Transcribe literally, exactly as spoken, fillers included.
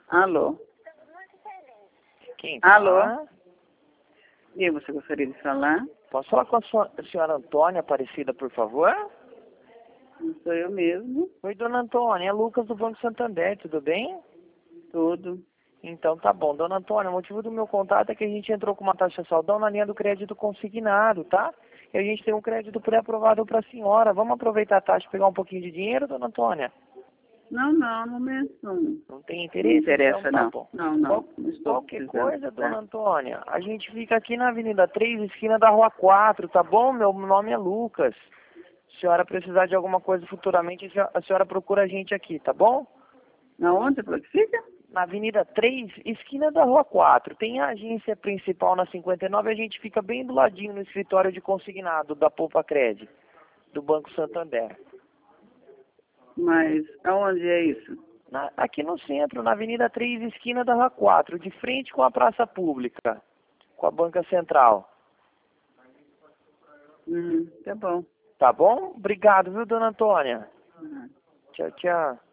Alô? Quem Alô? fala? E você gostaria de falar? Posso falar com a, sua, a senhora Antônia Aparecida, por favor? Não sou eu mesmo. Oi, dona Antônia, é Lucas do Banco Santander, tudo bem? Tudo. Então tá bom. Dona Antônia, o motivo do meu contato é que a gente entrou com uma taxa saldão na linha do crédito consignado, tá? E a gente tem um crédito pré-aprovado para a senhora. Vamos aproveitar a taxa e pegar um pouquinho de dinheiro, dona Antônia? Não, não, no momento não. Não tem Não interesse? interessa, Então tá não. bom. Não, não. Qual, Não estou qualquer precisando. coisa, Tá? dona Antônia, a gente fica aqui na Avenida três, esquina da Rua quatro, tá bom? Meu nome é Lucas. Se a senhora precisar de alguma coisa futuramente, a senhora procura a gente aqui, tá bom? Na onde falou que fica? Na Avenida três, esquina da Rua quatro. Tem a agência principal na cinquenta e nove, a gente fica bem do ladinho no escritório de consignado da Poupa Cred, do Banco Santander. Mas aonde é isso? Na, aqui no centro, na Avenida três, esquina da Rua quatro, de frente com a Praça Pública, com a Banca Central. Hum, tá bom. Tá bom? Obrigado, viu, dona Antônia? Uhum. Tchau, tchau.